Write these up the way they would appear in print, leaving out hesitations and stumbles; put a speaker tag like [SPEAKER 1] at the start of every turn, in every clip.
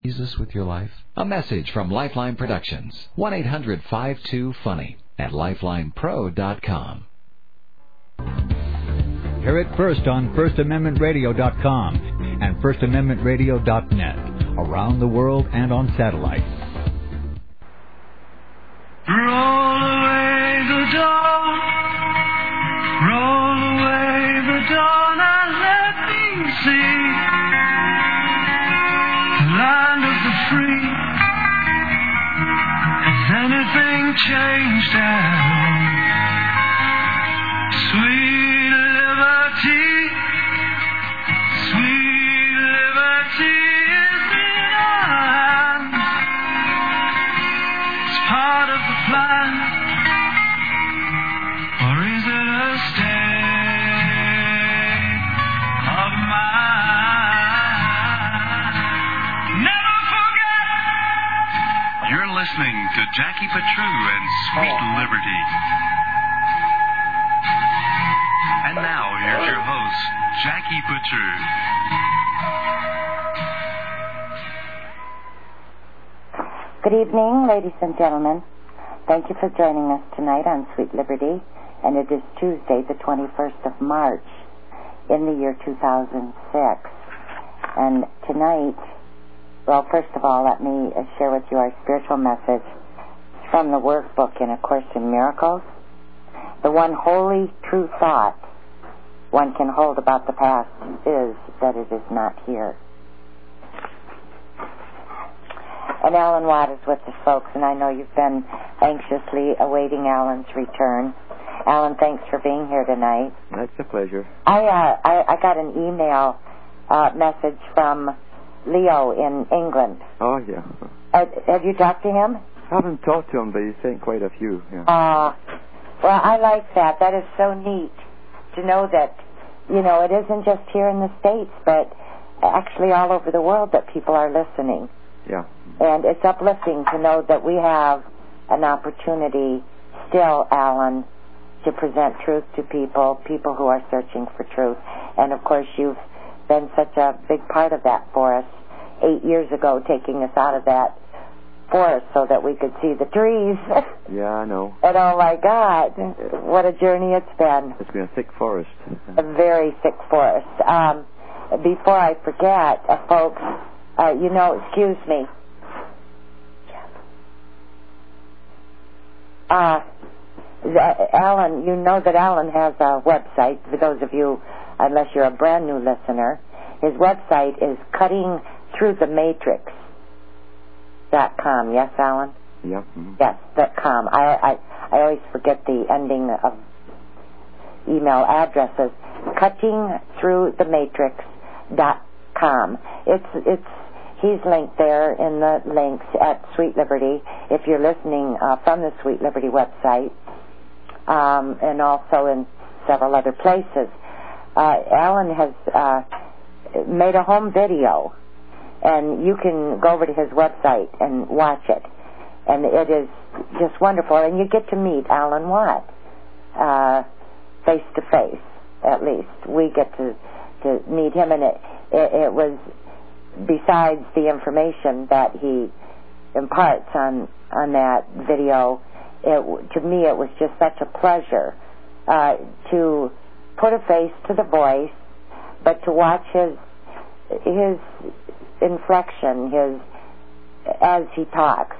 [SPEAKER 1] Jesus with your life? A message from Lifeline Productions. 1-800-52-FUNNY at lifelinepro.com.
[SPEAKER 2] Hear it first on FirstAmendmentRadio.com and FirstAmendmentRadio.net. Around the world and on satellite.
[SPEAKER 3] Roll away the dawn. Roll away the dawn and let me see the land of the free. Has anything changed at all? Sweet liberty, sweet liberty is in our hands. It's part of the plan, or is it a state of mind? Never forget.
[SPEAKER 4] You're listening to Jackie Petru and Sweet Liberty. And now, here's your host, Jackie Petru.
[SPEAKER 5] Good evening, ladies and gentlemen. Thank you for joining us tonight on Sweet Liberty, and it is Tuesday, the 21st of March, in the year 2006. And tonight, well, first of all, let me share with you our spiritual message from the workbook in A Course in Miracles. The one holy, true thought one can hold about the past is that it is not here. And Alan Watt is with us, folks, and I know you've been anxiously awaiting Alan's return. Alan, thanks for being here tonight.
[SPEAKER 6] That's a pleasure.
[SPEAKER 5] I got an email message from Leo in England.
[SPEAKER 6] Oh, yeah.
[SPEAKER 5] Have you talked to him?
[SPEAKER 6] I haven't talked to him, but he sent quite a few. Yeah.
[SPEAKER 5] Well, I like that. That is so neat to know that, you know, it isn't just here in the States, but actually all over the world that people are listening.
[SPEAKER 6] Yeah.
[SPEAKER 5] And it's uplifting to know that we have an opportunity still, Alan, to present truth to people who are searching for truth. And, of course, you've been such a big part of that for us 8 years ago, taking us out of that forest so that we could see the trees.
[SPEAKER 6] Yeah, I know.
[SPEAKER 5] And, oh, my God, what a journey it's been.
[SPEAKER 6] It's been a thick forest.
[SPEAKER 5] A very thick forest. Before I forget, folks, excuse me. Alan, you know that Alan has a website. For those of you, unless you're a brand new listener, his website is cuttingthroughthematrix.com. Yes, Alan?
[SPEAKER 6] Yep. Mm-hmm.
[SPEAKER 5] Yes, .com. I always forget the ending of email addresses. Cuttingthroughthematrix.com. He's linked there in the links at Sweet Liberty if you're listening from the Sweet Liberty website, and also in several other places. Alan has made a home video, and you can go over to his website and watch it. And it is just wonderful. And you get to meet Alan Watt face to face, at least. We get to meet him, and it was, besides the information that he imparts on that video, to me it was just such a pleasure to put a face to the voice, but to watch his inflection, as he talks.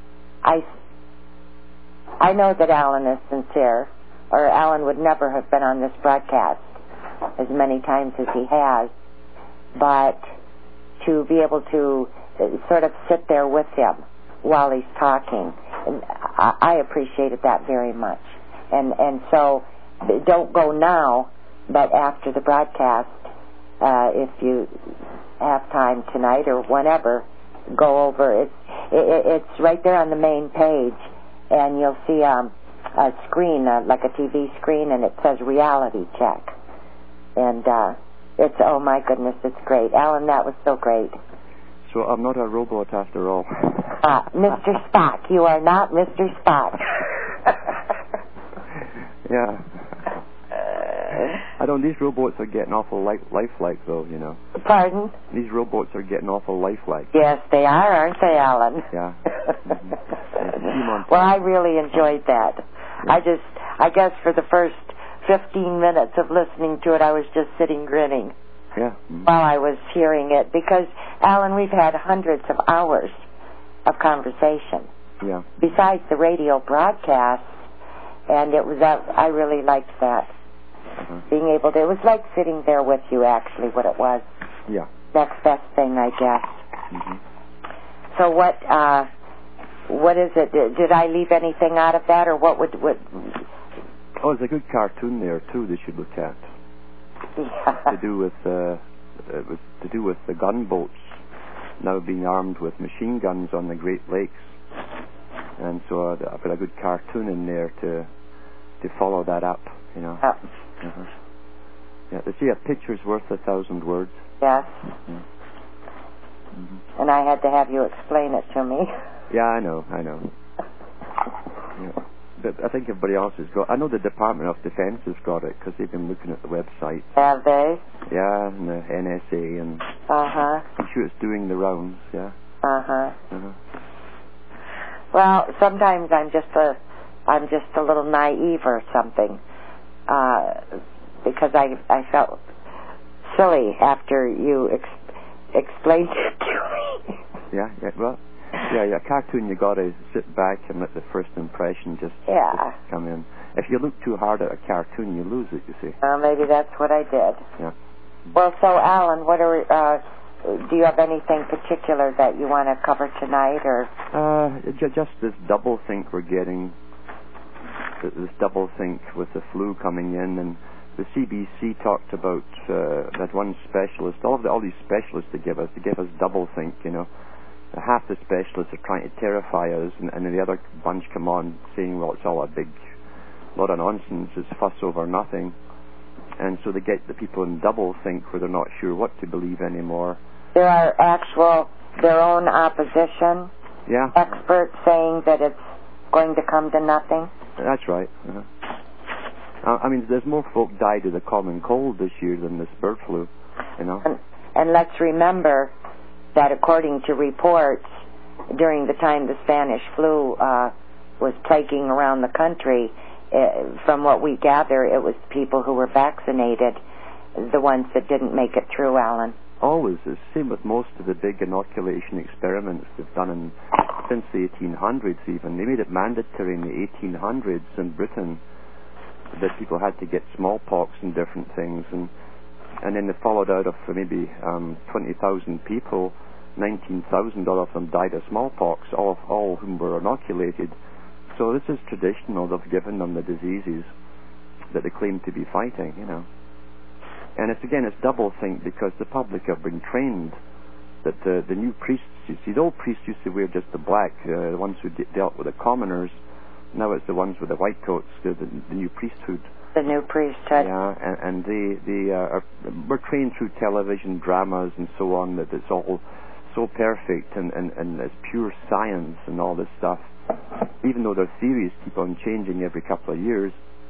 [SPEAKER 5] I know that Alan is sincere, or Alan would never have been on this broadcast as many times as he has, but to be able to sort of sit there with him while he's talking, and I appreciated that very much. And so don't go now, but after the broadcast, if you have time tonight or whenever, go over. It's right there on the main page, and you'll see a screen, like a TV screen, and it says reality check. And it's, oh my goodness, it's great. Alan, that was so great.
[SPEAKER 6] So I'm not a robot after all.
[SPEAKER 5] Mr. Spock, you are not Mr. Spock.
[SPEAKER 6] Yeah. I don't. These robots are getting awful lifelike, though. You know.
[SPEAKER 5] Pardon?
[SPEAKER 6] These robots are getting awful lifelike.
[SPEAKER 5] Yes, they are, aren't they, Alan?
[SPEAKER 6] Yeah.
[SPEAKER 5] Well, I really enjoyed that.
[SPEAKER 6] Yeah.
[SPEAKER 5] I guess for the first 15 minutes of listening to it, I was just sitting grinning
[SPEAKER 6] Yeah.
[SPEAKER 5] while I was hearing it. Because, Alan, we've had hundreds of hours of conversation.
[SPEAKER 6] Yeah.
[SPEAKER 5] Besides the radio broadcasts, and it was I really liked that. Being able to, it was like sitting there with you, actually, what it was.
[SPEAKER 6] Yeah.
[SPEAKER 5] Next best thing, I guess.
[SPEAKER 6] Mm-hmm.
[SPEAKER 5] So what is it? Did I leave anything out of that, or what would...
[SPEAKER 6] Oh, there's a good cartoon there, too, they should look at.
[SPEAKER 5] Yeah.
[SPEAKER 6] To do with the gunboats now being armed with machine guns on the Great Lakes. And so I've got a good cartoon in there to follow that up, you know. Yeah, they say a picture's worth 1,000 words.
[SPEAKER 5] Yes.
[SPEAKER 6] Yeah. Mm-hmm.
[SPEAKER 5] And I had to have you explain it to me.
[SPEAKER 6] Yeah, I know. Yeah. But I think everybody else has got... I know the Department of Defense has got it, because they've been looking at the website.
[SPEAKER 5] Have they?
[SPEAKER 6] Yeah, and the NSA, and...
[SPEAKER 5] Uh-huh.
[SPEAKER 6] I'm sure it's doing the rounds, yeah.
[SPEAKER 5] Uh-huh.
[SPEAKER 6] Uh-huh.
[SPEAKER 5] Well, sometimes I'm just a little naive or something, because I felt silly after you explained it to me.
[SPEAKER 6] Yeah, well, yeah, cartoon, you got to sit back and let the first impression just come in. If you look too hard at a cartoon, you lose it, you see.
[SPEAKER 5] Maybe that's what I did.
[SPEAKER 6] Yeah.
[SPEAKER 5] Well, so Alan, do you have anything particular that you want to cover tonight, or?
[SPEAKER 6] Just this double think we're getting. This double think with the flu coming in, and the CBC talked about that one specialist. All these specialists they give us double think. You know, half the specialists are trying to terrify us, and then the other bunch come on saying, well, it's all a big lot of nonsense. It's fuss over nothing. And so they get the people in double think where they're not sure what to believe anymore.
[SPEAKER 5] There are their own opposition experts saying that it's going to come to nothing.
[SPEAKER 6] That's right. I mean, there's more folk died of the common cold this year than this bird flu, you know.
[SPEAKER 5] And let's remember that according to reports, during the time the Spanish flu was plaguing around the country, from what we gather, it was people who were vaccinated, the ones that didn't make it through, Alan.
[SPEAKER 6] Always. The same with most of the big inoculation experiments they've done since the 1800s even. They made it mandatory in the 1800s in Britain that people had to get smallpox and different things. And then they followed out of maybe 20,000 people, 19,000 of them died of smallpox, all of whom were inoculated. So this is traditional. They've given them the diseases that they claim to be fighting, you know. And it's double think because the public have been trained that the new priests, you see, the old priests used to wear just the black, the ones who dealt with the commoners. Now it's the ones with the white coats, the new priesthood.
[SPEAKER 5] The new priesthood.
[SPEAKER 6] Yeah, and we're trained through television dramas and so on that it's all so perfect and it's pure science and all this stuff. Even though their theories keep on changing every couple of years.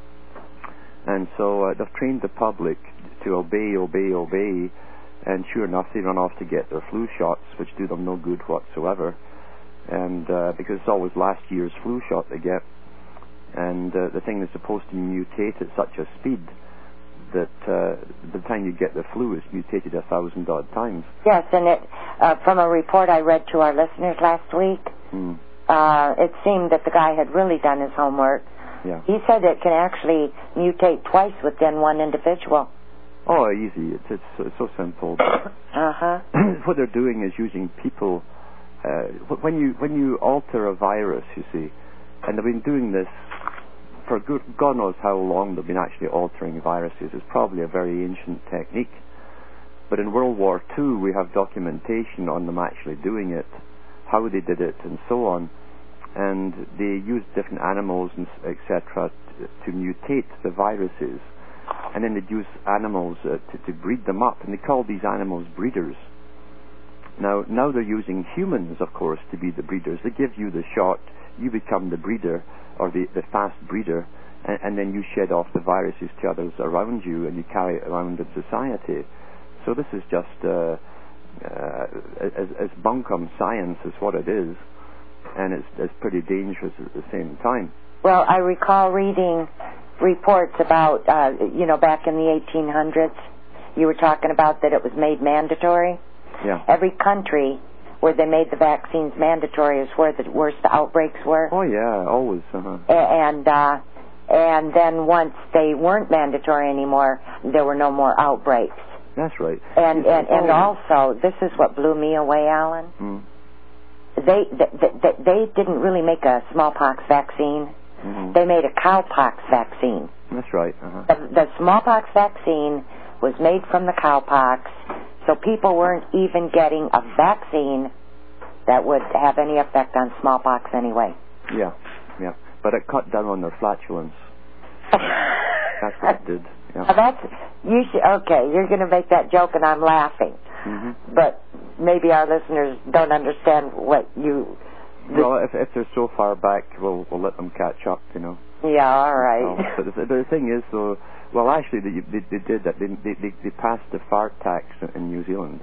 [SPEAKER 6] And so they've trained the public to obey, and sure enough they run off to get their flu shots, which do them no good whatsoever, and because it's always last year's flu shot they get, and the thing is supposed to mutate at such a speed that the time you get the flu it's mutated 1,000 odd times. Yes,
[SPEAKER 5] and it from a report I read to our listeners last week, it seemed that the guy had really done his homework.
[SPEAKER 6] Yeah.
[SPEAKER 5] He said it can actually mutate twice within one individual.
[SPEAKER 6] Oh, easy. It's so simple. What they're doing is using people. When you alter a virus, you see, and they've been doing this for God knows how long. They've been actually altering viruses. It's probably a very ancient technique. But in World War II, we have documentation on them actually doing it, how they did it, and so on. And they used different animals and etc. to mutate the viruses, and then they'd use animals to breed them up, and they call these animals breeders. Now they're using humans, of course, to be the breeders. They give you the shot, you become the breeder, or the fast breeder, and then you shed off the viruses to others around you, and you carry it around in society. So this is just as bunkum science is what it is, and it's pretty dangerous at the same time.
[SPEAKER 5] Well, I recall reading reports about, back in the 1800s, you were talking about that it was made mandatory.
[SPEAKER 6] Yeah.
[SPEAKER 5] Every country where they made the vaccines mandatory is where the worst outbreaks were.
[SPEAKER 6] Oh, yeah, always.
[SPEAKER 5] And then once they weren't mandatory anymore, there were no more outbreaks.
[SPEAKER 6] That's right.
[SPEAKER 5] And also, this is what blew me away, Alan.
[SPEAKER 6] Mm.
[SPEAKER 5] They didn't really make a smallpox vaccine.
[SPEAKER 6] Mm-hmm.
[SPEAKER 5] They made a cowpox vaccine.
[SPEAKER 6] That's right.
[SPEAKER 5] The smallpox vaccine was made from the cowpox, so people weren't even getting a vaccine that would have any effect on smallpox anyway.
[SPEAKER 6] Yeah. But it cut down on their flatulence. That's what it did. Yeah.
[SPEAKER 5] Okay, you're going to make that joke and I'm laughing.
[SPEAKER 6] Mm-hmm.
[SPEAKER 5] But maybe our listeners don't understand what you...
[SPEAKER 6] Well, if they're so far back, we'll let them catch up,
[SPEAKER 5] Yeah, all right.
[SPEAKER 6] But the thing is, though, well, actually, they did that. They passed the fart tax in New Zealand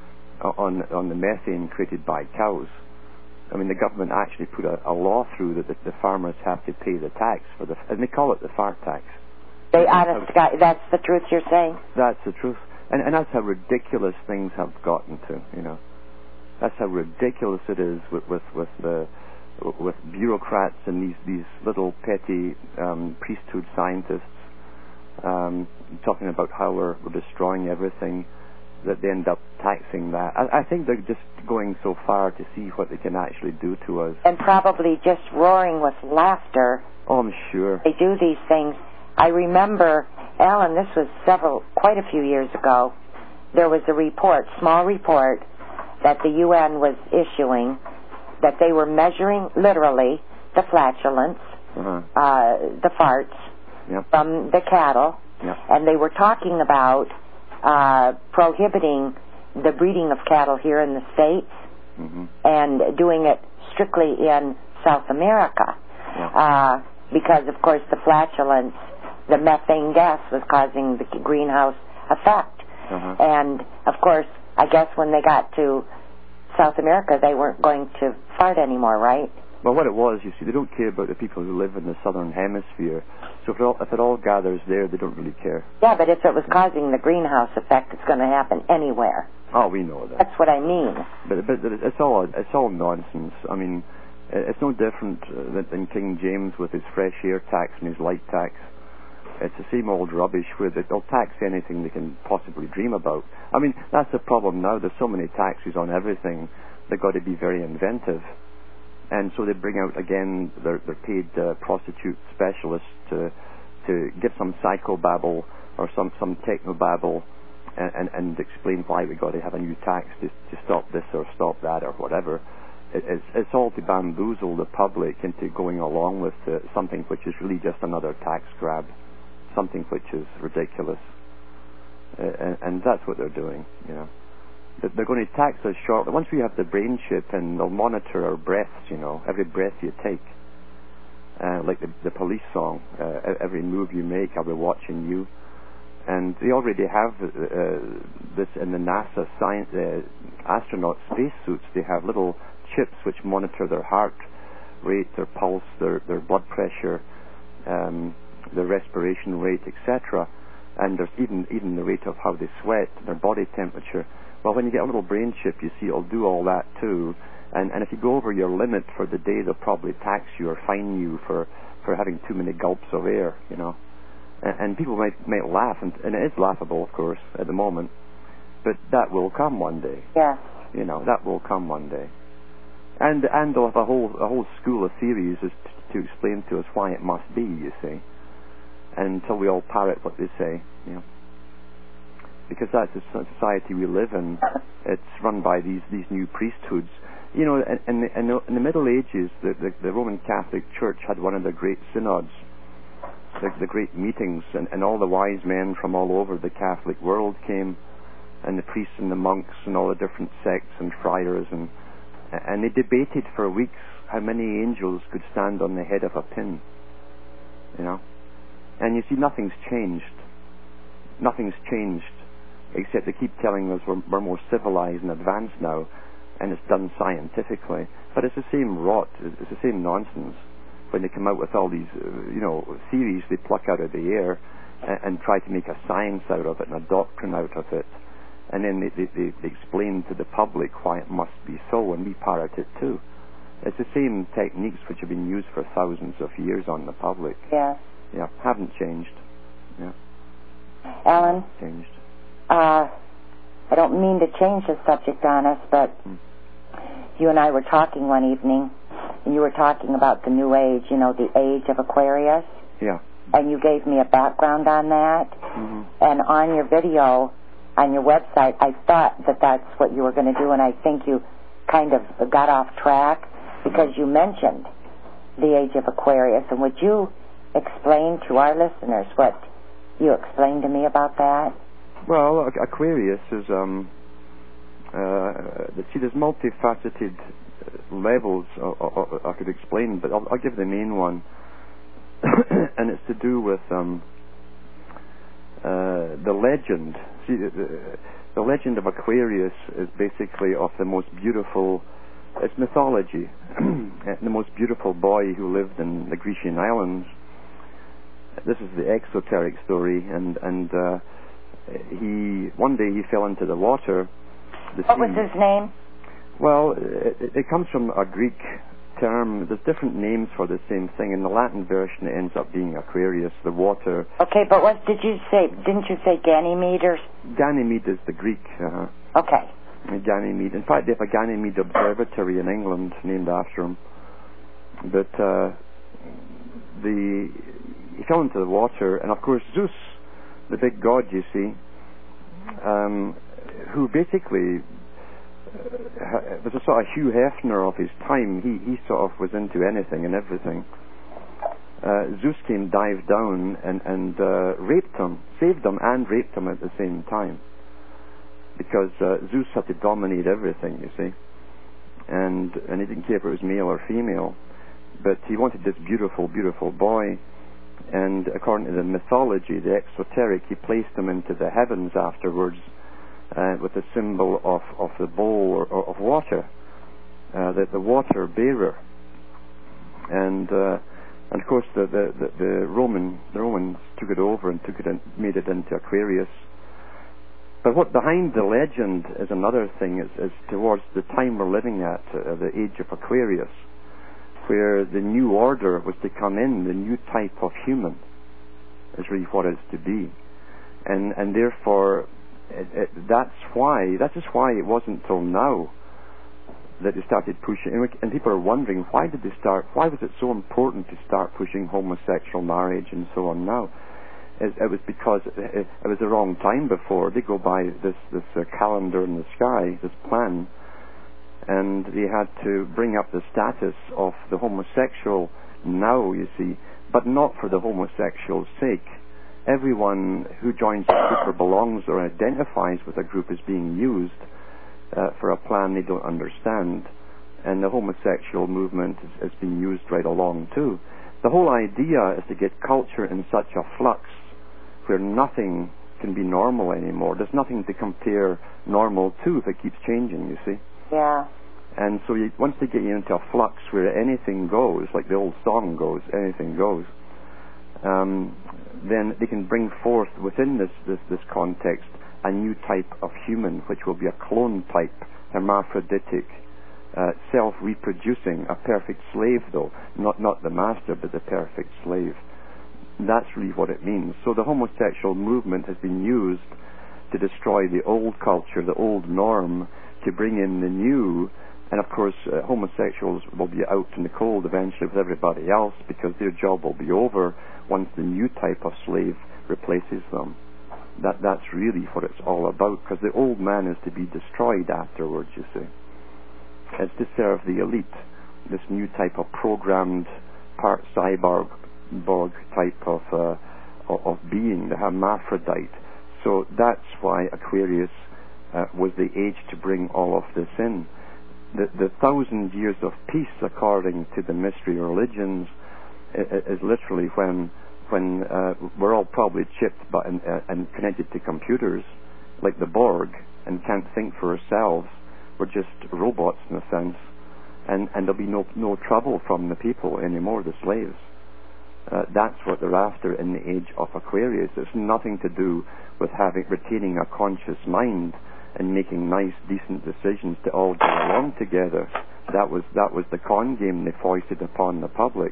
[SPEAKER 6] on the methane created by cows. I mean, the government actually put a law through that the farmers have to pay the tax and they call it the fart tax.
[SPEAKER 5] Honest to God, that's the truth you're saying?
[SPEAKER 6] That's the truth. And that's how ridiculous things have gotten to, That's how ridiculous it is with bureaucrats and these little petty priesthood scientists talking about how we're destroying everything, that they end up taxing that. I think they're just going so far to see what they can actually do to us.
[SPEAKER 5] And probably just roaring with laughter.
[SPEAKER 6] Oh, I'm sure.
[SPEAKER 5] They do these things. I remember, Alan, this was quite a few years ago, there was a small report, that the UN was issuing, that they were measuring literally the flatulence, the farts from the cattle, and they were talking about prohibiting the breeding of cattle here in the States and doing it strictly in South America because, of course, the flatulence, the methane gas was causing the greenhouse effect. And, of course, I guess when they got to South America, they weren't going to fart anymore, right?
[SPEAKER 6] Well, what it was, you see, they don't care about the people who live in the southern hemisphere. So if it all gathers there, they don't really care. Yeah,
[SPEAKER 5] but if it was causing the greenhouse effect, it's going to happen anywhere.
[SPEAKER 6] Oh, we know that.
[SPEAKER 5] That's what I mean.
[SPEAKER 6] But it's all nonsense. I mean, it's no different than King James with his fresh air tax and his light tax. It's the same old rubbish where they'll tax anything they can possibly dream about. I mean, that's the problem now. There's so many taxes on everything. They've got to be very inventive. And so they bring out, again, their paid prostitute specialists to give some psychobabble or some technobabble and explain why we got to have a new tax to stop this or stop that or whatever. It's all to bamboozle the public into going along with something which is really just another tax grab, something which is ridiculous. And that's what they're doing, They're going to tax us shortly. Once we have the brain chip, and they'll monitor our breaths, every breath you take. Like the police song, every move you make, I'll be watching you. And they already have this in the NASA astronaut spacesuits. They have little chips which monitor their heart rate, their pulse, their blood pressure, their respiration rate, etc. And there's even the rate of how they sweat, their body temperature. Well, when you get a little brain chip, you see it'll do all that too. And if you go over your limit for the day, they'll probably tax you or fine you for having too many gulps of air, And people might laugh, and it is laughable, of course, at the moment. But that will come one day.
[SPEAKER 5] Yeah.
[SPEAKER 6] That will come one day. And they'll have a whole school of theories to explain to us why it must be, you see. And until we all parrot what they say, because that's the society we live in. It's run by these new priesthoods. In the Middle Ages, the Roman Catholic Church had one of the great synods, the great meetings, and all the wise men from all over the Catholic world came, and the priests and the monks and all the different sects and friars, and they debated for weeks how many angels could stand on the head of a pin, And you see, nothing's changed. Nothing's changed, except they keep telling us we're more civilized and advanced now, and it's done scientifically. But it's the same rot, it's the same nonsense when they come out with all these, theories they pluck out of the air and try to make a science out of it and a doctrine out of it. And then they explain to the public why it must be so, and we parrot it too. It's the same techniques which have been used for thousands of years on the public.
[SPEAKER 5] Yeah.
[SPEAKER 6] Yeah, haven't changed. Yeah.
[SPEAKER 5] Alan?
[SPEAKER 6] Changed.
[SPEAKER 5] I don't mean to change the subject on us, but you and I were talking one evening, and you were talking about the New Age, the age of Aquarius.
[SPEAKER 6] Yeah.
[SPEAKER 5] And you gave me a background on that.
[SPEAKER 6] Mm-hmm.
[SPEAKER 5] And on your video, on your website, I thought that's what you were going to do, and I think you kind of got off track because you mentioned the age of Aquarius. And would you explain to our listeners what you explained to me about that?
[SPEAKER 6] Well, Aquarius is, there's multifaceted levels I could explain, but I'll give the main one. And it's to do with the legend. See, the legend of Aquarius is basically of the most beautiful, it's mythology, the most beautiful boy who lived in the Grecian islands. This is the exoteric story, and one day he fell into the water.
[SPEAKER 5] What was his name?
[SPEAKER 6] Well, it comes from a Greek term. There's different names for the same thing. In the Latin version, it ends up being Aquarius, the water.
[SPEAKER 5] Okay, but what did you say? Didn't you say Ganymede or?
[SPEAKER 6] Ganymede is the Greek.
[SPEAKER 5] Okay.
[SPEAKER 6] Ganymede. In fact, they have a Ganymede Observatory in England named after him. But he fell into the water, and of course Zeus, the big god, you see, who basically was a sort of Hugh Hefner of his time. He sort of was into anything and everything. Zeus came, dived down, and raped him, saved him and raped him at the same time, because Zeus had to dominate everything, you see, and he didn't care if it was male or female, but he wanted this beautiful, beautiful boy, and according to the mythology, the exoteric, he placed him into the heavens afterwards, with the symbol of the bowl or of water, the water bearer, and of course the Romans took it over and made it into Aquarius. But what behind the legend is another thing. Is towards the time we're living at, the age of Aquarius, where the new order was to come in, the new type of human is really what it is to be, and therefore. That's just why it wasn't till now that they started pushing, and people are wondering why was it so important to start pushing homosexual marriage and so on now. It was because it was the wrong time before. They go by this calendar in the sky, this plan, and they had to bring up the status of the homosexual now, you see, but not for the homosexual's sake. Everyone who joins a group or belongs or identifies with a group is being used for a plan they don't understand, and the homosexual movement is being used right along too. The whole idea is to get culture in such a flux where nothing can be normal anymore. There's nothing to compare normal to if it keeps changing, you see.
[SPEAKER 5] Yeah.
[SPEAKER 6] And so once they get you into a flux where anything goes, like the old song goes, anything goes, then they can bring forth within this context a new type of human, which will be a clone type, hermaphroditic, self-reproducing, a perfect slave though, not the master, but the perfect slave. That's really what it means. So the homosexual movement has been used to destroy the old culture, the old norm, to bring in the new. And of course, homosexuals will be out in the cold eventually with everybody else, because their job will be over once the new type of slave replaces them. That's really what it's all about, because the old man is to be destroyed afterwards, you see. It's to serve the elite, this new type of programmed, part cyborg type of being, the hermaphrodite. So that's why Aquarius was the age to bring all of this in. The 1,000 years of peace, according to the mystery religions, is literally when when we're all probably chipped but and connected to computers, like the Borg, and can't think for ourselves. We're just robots in a sense, and there'll be no trouble from the people anymore, the slaves. That's what they're after in the age of Aquarius. It's nothing to do with retaining a conscious mind and making nice, decent decisions to all get along together. That was the con game they foisted upon the public.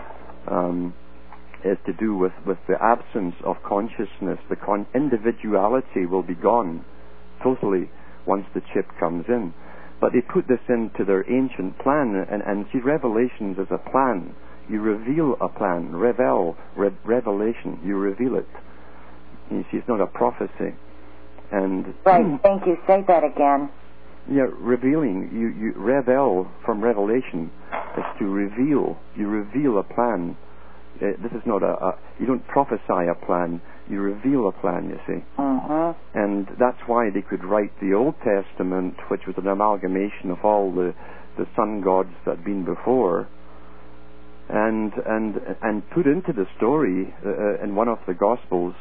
[SPEAKER 6] Is to do with the absence of consciousness. The individuality will be gone totally once the chip comes in. But they put this into their ancient plan, and see, Revelations is a plan. You reveal a plan. Revelation. You reveal it. You see, it's not a prophecy. And
[SPEAKER 5] right. Thank you. Say that again.
[SPEAKER 6] Yeah, revealing. You revel from Revelation is to reveal. You reveal a plan. This is not you don't prophesy a plan. You reveal a plan. You see. And that's why they could write the Old Testament, which was an amalgamation of all the sun gods that had been before. And put into the story in one of the Gospels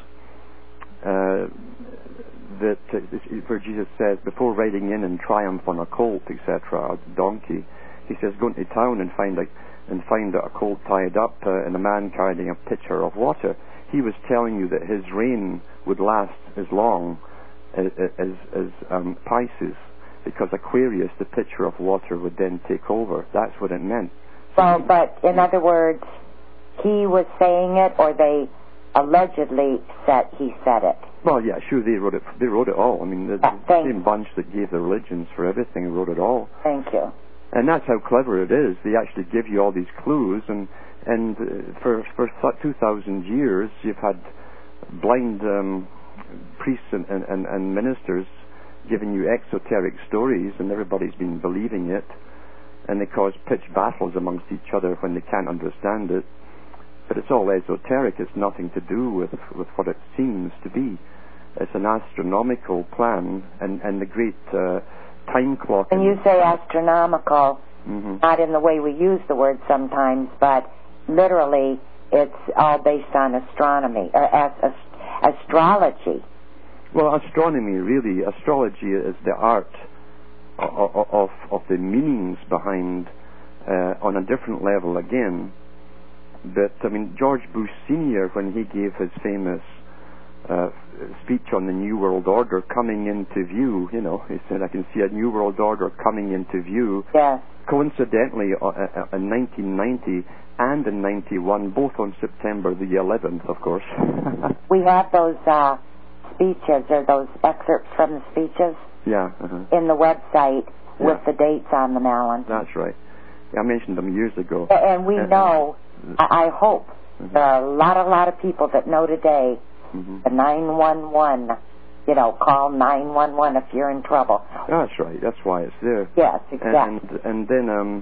[SPEAKER 6] that where Jesus says, before riding in triumph on a colt, etc., a donkey, he says, go into town and find a colt tied up and a man carrying a pitcher of water. He was telling you that his reign would last as long as Pisces, because Aquarius, the pitcher of water, would then take over. That's what it meant.
[SPEAKER 5] Well, but in other words, he was saying it, or they allegedly he said it.
[SPEAKER 6] Well, yeah, sure, they wrote it all. I mean, the same bunch that gave the religions for everything wrote it all.
[SPEAKER 5] Thank you.
[SPEAKER 6] And that's how clever it is. They actually give you all these clues, and for 2,000 years, you've had blind priests and ministers giving you exoteric stories, and everybody's been believing it. And they cause pitched battles amongst each other when they can't understand it. But it's all esoteric. It's nothing to do with what it seems to be. It's an astronomical plan, and the great time clock.
[SPEAKER 5] And you say astronomical, not in the way we use the word sometimes, but literally it's all based on astronomy, astrology.
[SPEAKER 6] Well, astronomy, really, astrology is the art of the meanings behind, on a different level again. But, I mean, George Bush Sr., when he gave his famous speech on the New World Order coming into view, he said, I can see a New World Order coming into view.
[SPEAKER 5] Yes.
[SPEAKER 6] Coincidentally, in 1990 and in 91, both on September the 11th, of course.
[SPEAKER 5] We have those speeches, or those excerpts from the speeches.
[SPEAKER 6] Yeah.
[SPEAKER 5] In the website with the dates on them, Alan.
[SPEAKER 6] That's right. Yeah, I mentioned them years ago.
[SPEAKER 5] And we know, I hope, there are a lot of people that know today the 911, call 911 if you're in trouble.
[SPEAKER 6] That's right. That's why it's there.
[SPEAKER 5] Yes, exactly.
[SPEAKER 6] And then,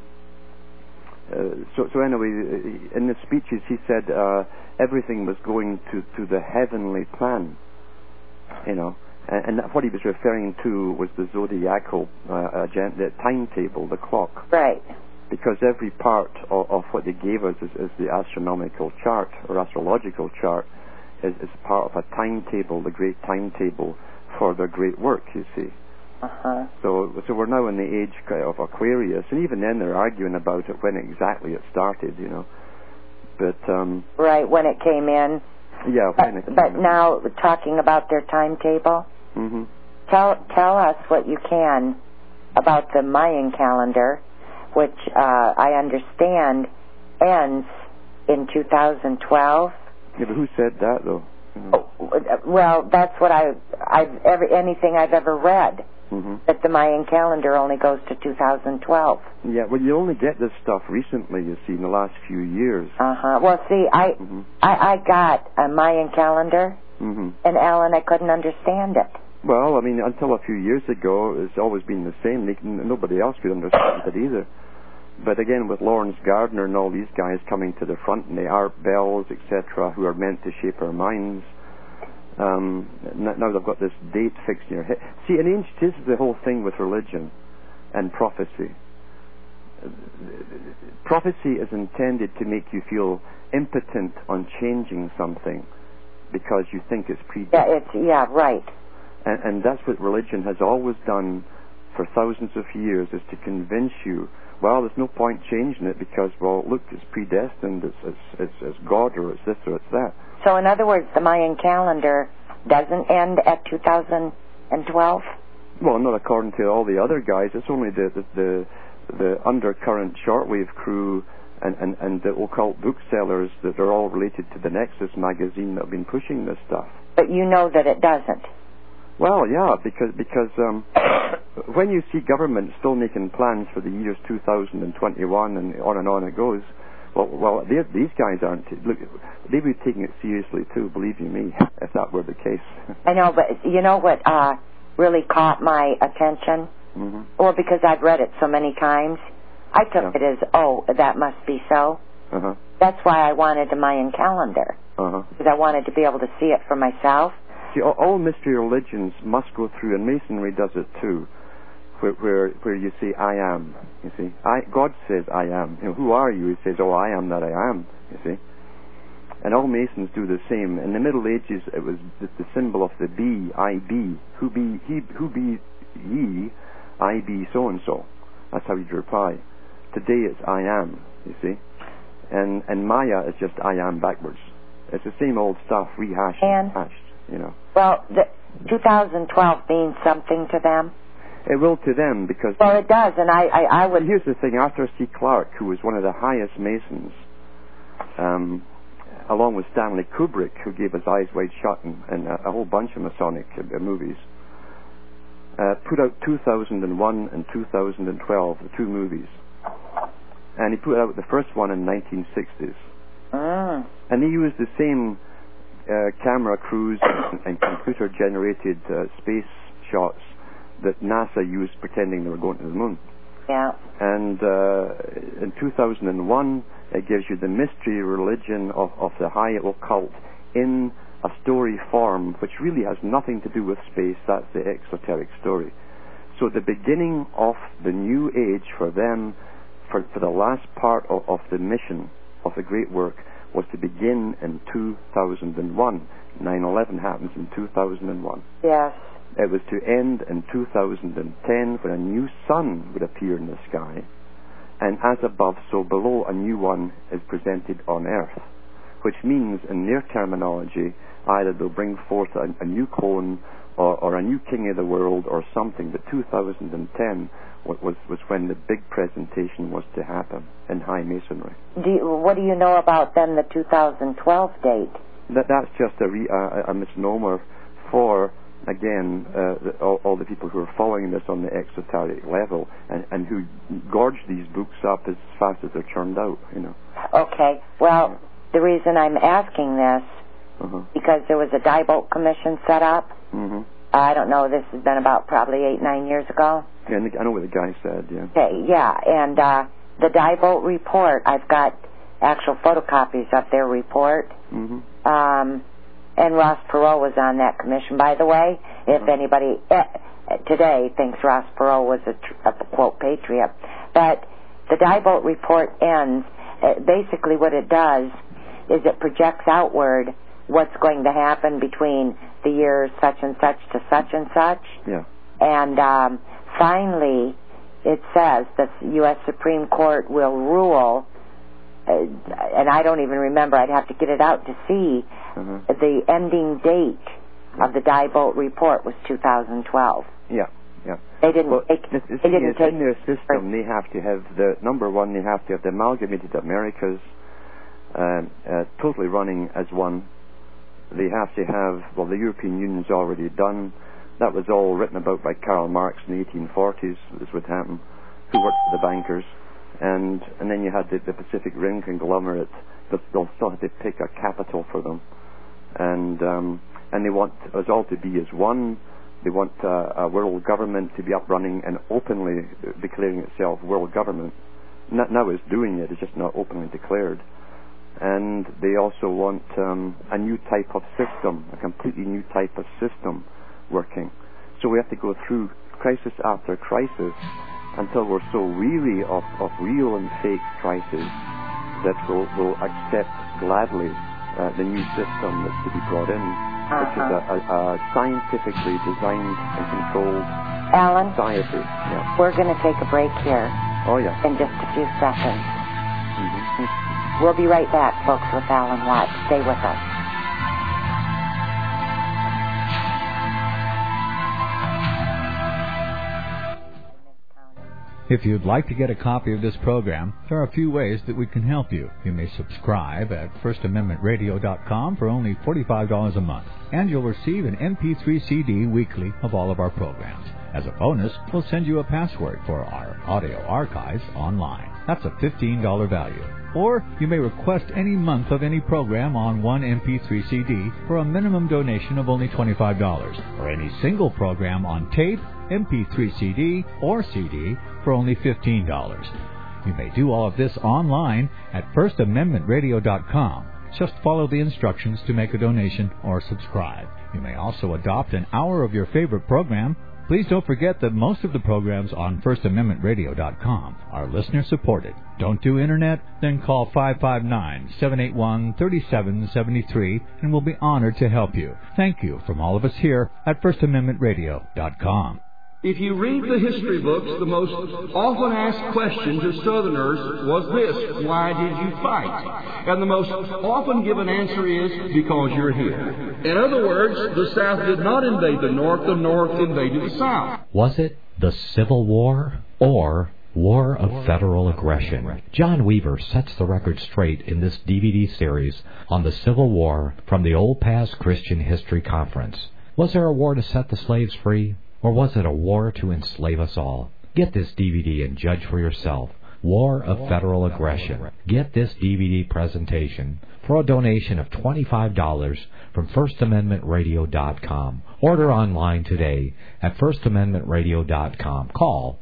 [SPEAKER 6] so anyway, in the speeches he said everything was going to the heavenly plan, And what he was referring to was the zodiacal the timetable, the clock.
[SPEAKER 5] Right.
[SPEAKER 6] Because every part of what they gave us is the astronomical chart or astrological chart is part of a timetable, the great timetable for the great work, you see. So we're now in the age of Aquarius, and even then they're arguing about it, when exactly it started, But
[SPEAKER 5] right, when it came in.
[SPEAKER 6] Yeah.
[SPEAKER 5] But now, talking about their timetable, tell us what you can about the Mayan calendar, which I understand ends in 2012.
[SPEAKER 6] Yeah, but who said that, though?
[SPEAKER 5] Well, that's what anything I've ever read, that the Mayan calendar only goes to 2012.
[SPEAKER 6] Yeah, well, you only get this stuff recently, you see, in the last few years.
[SPEAKER 5] Well, see, I got a Mayan calendar, and Alan, I couldn't understand it.
[SPEAKER 6] Well, I mean, until a few years ago, it's always been the same. Nobody else could understand it either. But again, with Lawrence Gardner and all these guys coming to the front, and the Art Bells, etc., who are meant to shape our minds, now they've got this date fixed in your head. See, this is the whole thing with religion and prophecy. prophecy is intended to make you feel impotent on changing something because you think it's predestined.
[SPEAKER 5] Right.
[SPEAKER 6] And that's what religion has always done for thousands of years, is to convince you, well, there's no point changing it because, well, look, it's predestined, it's God, or it's this or it's that.
[SPEAKER 5] So in other words, the Mayan calendar doesn't end at 2012?
[SPEAKER 6] Well, not according to all the other guys. It's only the undercurrent shortwave crew and the occult booksellers that are all related to the Nexus magazine that have been pushing this stuff.
[SPEAKER 5] But you know that it doesn't.
[SPEAKER 6] Well, yeah, because when you see government still making plans for the years 2021 and on it goes, well, these guys aren't. Look, they'd be taking it seriously too. Believe you me, if that were the case.
[SPEAKER 5] I know, but you know what really caught my attention?
[SPEAKER 6] Mm-hmm.
[SPEAKER 5] Well, because I've read it so many times, I took it as, that must be so.
[SPEAKER 6] Uh-huh.
[SPEAKER 5] That's why I wanted the Mayan calendar, because I wanted to be able to see it for myself.
[SPEAKER 6] See, all mystery religions must go through, and Masonry does it too, where you say, I am, you see. God says, I am. You know, who are you? He says, I am that I am, you see. And all Masons do the same. In the Middle Ages, it was the symbol of the be, I be. Who be ye, I be so-and-so. That's how you'd reply. Today it's I am, you see. And Maya is just I am backwards. It's the same old stuff, rehashed, you know.
[SPEAKER 5] Well, the 2012 means something to them.
[SPEAKER 6] It will to them because...
[SPEAKER 5] Well, it does, and I would...
[SPEAKER 6] Here's the thing, Arthur C. Clarke, who was one of the highest Masons, along with Stanley Kubrick, who gave his eyes wide shut and a whole bunch of Masonic movies, put out 2001 and 2012, the two movies. And he put out the first one in 1960s. And he used the same camera crews and computer-generated space shots that NASA used pretending they were going to the moon.
[SPEAKER 5] Yeah.
[SPEAKER 6] And in 2001, it gives you the mystery religion of the high occult in a story form, which really has nothing to do with space. That's the exoteric story. So the beginning of the new age for them, for the last part of the mission of the great work, was to begin in 2001. 9/11 happens in 2001.
[SPEAKER 5] Yes.
[SPEAKER 6] It was to end in 2010 when a new sun would appear in the sky, and as above, so below, a new one is presented on Earth, which means, in their terminology, either they'll bring forth a new clone or a new king of the world or something. But 2010 was when the big presentation was to happen in high Masonry.
[SPEAKER 5] What do you know about then the 2012 date?
[SPEAKER 6] That's just a misnomer for, again, all the people who are following this on the exoteric level and who gorge these books up as fast as they're churned out, you know. Okay.
[SPEAKER 5] Well, the reason I'm asking this, because there was a Diebold Commission set up. I don't know, this has been about probably 8-9 years ago.
[SPEAKER 6] Yeah, I know what the guy said, yeah.
[SPEAKER 5] Okay, yeah, and the Diebold report, I've got actual photocopies of their report. And Ross Perot was on that commission, by the way. If anybody today thinks Ross Perot was a quote, patriot. But the Diebold report ends, basically what it does is it projects outward what's going to happen between the years such and such to such and such.
[SPEAKER 6] Yeah.
[SPEAKER 5] And finally, it says the U.S. Supreme Court will rule, and I don't even remember, I'd have to get it out to see, the ending date of the Diebold report was 2012.
[SPEAKER 6] Yeah, yeah.
[SPEAKER 5] They didn't take...
[SPEAKER 6] In their system, they have to have number one, they have to have the Amalgamated Americas totally running as one. They have to have, well, the European Union's already done. That was all written about by Karl Marx in the 1840s, this would happen, who worked for the bankers. And then you had the Pacific Rim conglomerate, but they'll still have to pick a capital for them. And they want us all to be as one. They want a world government to be up running and openly declaring itself world government. Now it's doing it, it's just not openly declared. And they also want a new type of system, a completely new type of system working. So we have to go through crisis after crisis until we're so weary of real and fake prices that we'll accept gladly the new system that's to be brought in, which is a scientifically designed and controlled
[SPEAKER 5] Alan,
[SPEAKER 6] society. Yeah.
[SPEAKER 5] we're going to take a break here
[SPEAKER 6] Oh, yeah.
[SPEAKER 5] in just a few seconds.
[SPEAKER 6] Mm-hmm.
[SPEAKER 5] We'll be right back, folks, with Alan Watt. Stay with us.
[SPEAKER 2] If you'd like to get a copy of this program, there are a few ways that we can help you. You may subscribe at FirstAmendmentRadio.com for only $45 a month, and you'll receive an MP3 CD weekly of all of our programs. As a bonus, we'll send you a password for our audio archives online. That's a $15 value. Or you may request any month of any program on one MP3 CD for a minimum donation of only $25, or any single program on tape, MP3 CD, or CD for only $15. You may do all of this online at FirstAmendmentRadio.com. Just follow the instructions to make a donation or subscribe. You may also adopt an hour of your favorite program. Please don't forget that most of the programs on FirstAmendmentRadio.com are listener-supported. Don't do Internet? Then call 559-781-3773 and we'll be honored to help you. Thank you from all of us here at FirstAmendmentRadio.com.
[SPEAKER 7] If you read the history books, the most often asked question to Southerners was this: why did you fight? And the most often given answer is, because you're here. In other words, the South did not invade the North invaded the South.
[SPEAKER 8] Was it the Civil War or War of Federal Aggression? John Weaver sets the record straight in this DVD series on the Civil War from the Old Past Christian History Conference. Was there a war to set the slaves free? Or was it a war to enslave us all? Get this DVD and judge for yourself. War of Federal Aggression. Get this DVD presentation for a donation of $25 from FirstAmendmentRadio.com. Order online today at FirstAmendmentRadio.com. Call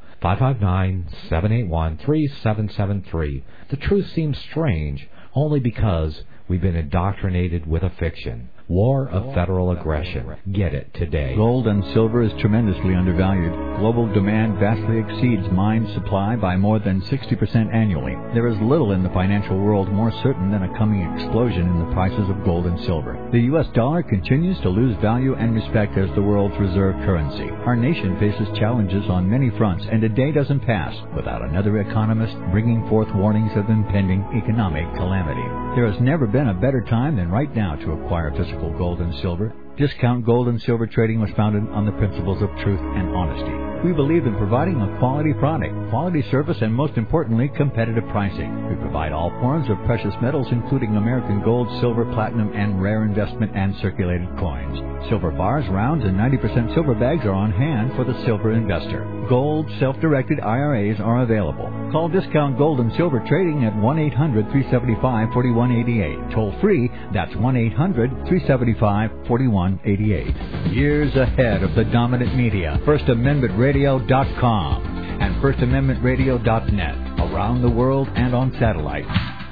[SPEAKER 8] 559-781-3773. The truth seems strange only because we've been indoctrinated with a fiction. War of Federal Aggression. Get it today.
[SPEAKER 2] Gold and silver is tremendously undervalued. Global demand vastly exceeds mine supply by more than 60% annually. There is little in the financial world more certain than a coming explosion in the prices of gold and silver. The U.S. dollar continues to lose value and respect as the world's reserve currency. Our nation faces challenges on many fronts, and a day doesn't pass without another economist bringing forth warnings of impending economic calamity. There has never been a better time than right now to acquire physical gold and silver. Discount Gold and Silver Trading was founded on the principles of truth and honesty. We believe in providing a quality product, quality service, and most importantly, competitive pricing. We provide all forms of precious metals, including American gold, silver, platinum, and rare investment and circulated coins. Silver bars, rounds, and 90% silver bags are on hand for the silver investor. Gold self-directed IRAs are available. Call Discount Gold and Silver Trading at 1-800-375-4188. Toll free, that's 1-800-375-4188. Years ahead of the dominant media, FirstAmendmentRadio.com and FirstAmendmentRadio.net, around the world and on satellite.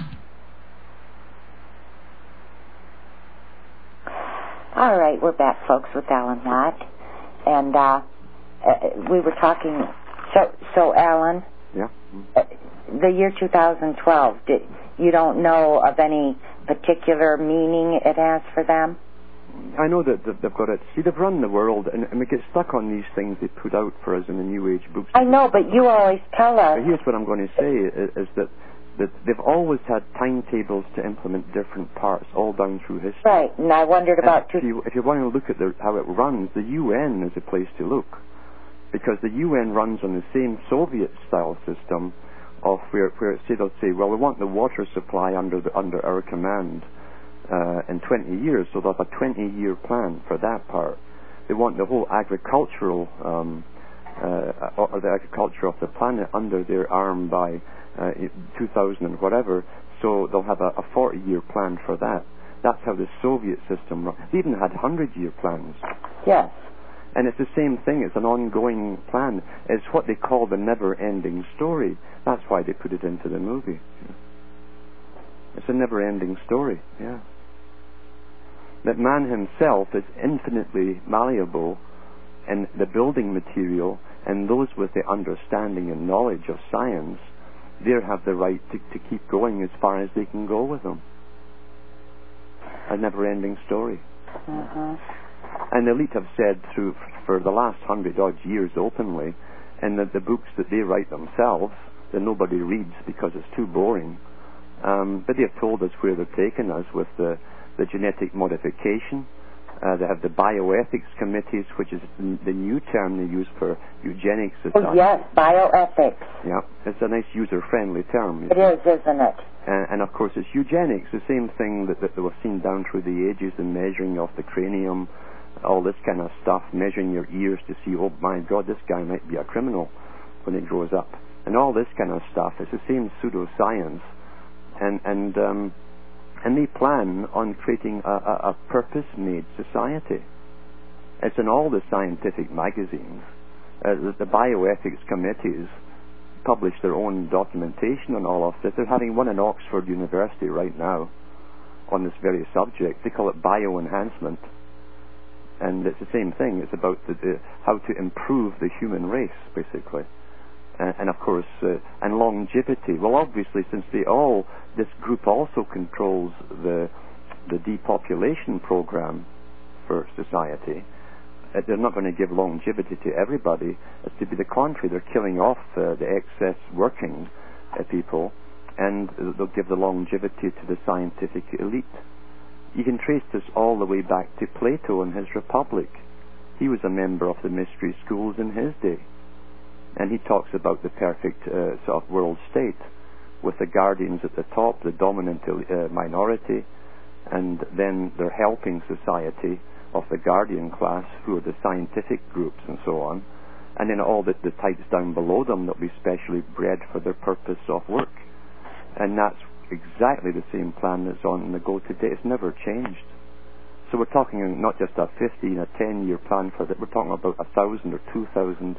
[SPEAKER 5] All right, we're back, folks, with Alan Watt. And we were talking, so Alan,
[SPEAKER 6] Yeah.
[SPEAKER 5] The year 2012, you don't know of any particular meaning it has for them?
[SPEAKER 6] I know that they've got it. See, they've run the world, and we get stuck on these things they put out for us in the New Age books.
[SPEAKER 5] I know, but you always tell us.
[SPEAKER 6] But here's what I'm going to say, is that they've always had timetables to implement different parts all down through history.
[SPEAKER 5] Right, and I wondered about...
[SPEAKER 6] If you want to look at how it runs, the UN is a place to look. Because the UN runs on the same Soviet-style system of where they'll say, well, we want the water supply under our command in 20 years, so they'll have a 20-year plan for that part. They want the whole agricultural, or the agriculture of the planet under their arm by 2000 and whatever, so they'll have a 40-year plan for that. That's how the Soviet system runs. They even had 100-year plans.
[SPEAKER 5] Yes.
[SPEAKER 6] And it's the same thing. It's an ongoing plan. It's what they call the never-ending story. That's why they put it into the movie. It's a never-ending story, yeah. That man himself is infinitely malleable in the building material And those with the understanding and knowledge of science, they have the right to keep going as far as they can go with them. A never-ending story.
[SPEAKER 5] Mm-hmm.
[SPEAKER 6] And the elite have said for the last 100-odd years openly, and that the books that they write themselves, that nobody reads because it's too boring, but they have told us where they're taking us with the genetic modification. They have the bioethics committees, which is the new term they use for eugenics.
[SPEAKER 5] Oh, yes, bioethics.
[SPEAKER 6] Yeah, it's a nice user-friendly term.
[SPEAKER 5] It is, isn't it?
[SPEAKER 6] And of course, it's eugenics, the same thing that we've seen down through the ages, the measuring of the cranium, all this kind of stuff, measuring your ears to see, oh my God, this guy might be a criminal when he grows up. And all this kind of stuff. It's the same pseudoscience. And they plan on creating a purpose-made society. It's in all the scientific magazines. The bioethics committees publish their own documentation on all of this. They're having one in Oxford University right now on this very subject. They call it bioenhancement. And it's the same thing. It's about how to improve the human race, basically. And of course, and longevity. Well, obviously, since this group also controls the depopulation program for society, they're not going to give longevity to everybody. It's to be the contrary. They're killing off the excess working people, and they'll give the longevity to the scientific elite. You can trace this all the way back to Plato and his Republic. He was a member of the mystery schools in his day. And he talks about the perfect sort of world state, with the guardians at the top, the dominant minority, and then their helping society of the guardian class, who are the scientific groups and so on, and then all the types down below them that will be specially bred for their purpose of work. And that's exactly the same plan that's on the go today. It's never changed. So we're talking not just a 15, a 10-year plan for that. We're talking about 1,000 or 2,000,